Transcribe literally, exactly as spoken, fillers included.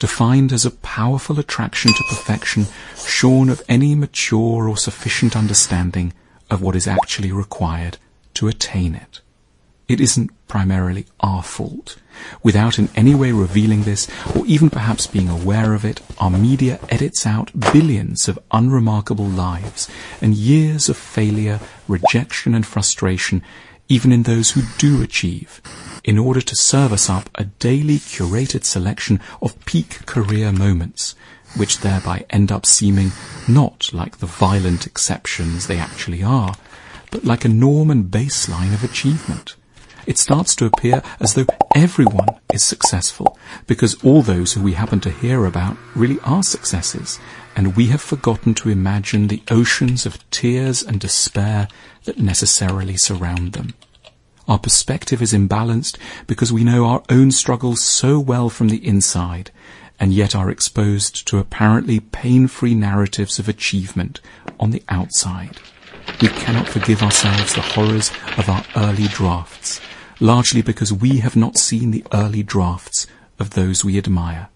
defined as a powerful attraction to perfection shorn of any mature or sufficient understanding of what is actually required to attain it. It isn't primarily our fault. Without in any way revealing this, or even perhaps being aware of it, our media edits out billions of unremarkable lives and years of failure, rejection and frustration, even in those who do achieve, in order to serve us up a daily curated selection of peak career moments, which thereby end up seeming not like the violent exceptions they actually are, but like a norm and baseline of achievement. It starts to appear as though everyone is successful, because all those who we happen to hear about really are successes, and we have forgotten to imagine the oceans of tears and despair that necessarily surround them. Our perspective is imbalanced because we know our own struggles so well from the inside, and yet are exposed to apparently pain-free narratives of achievement on the outside. We cannot forgive ourselves the horrors of our early drafts, largely because we have not seen the early drafts of those we admire.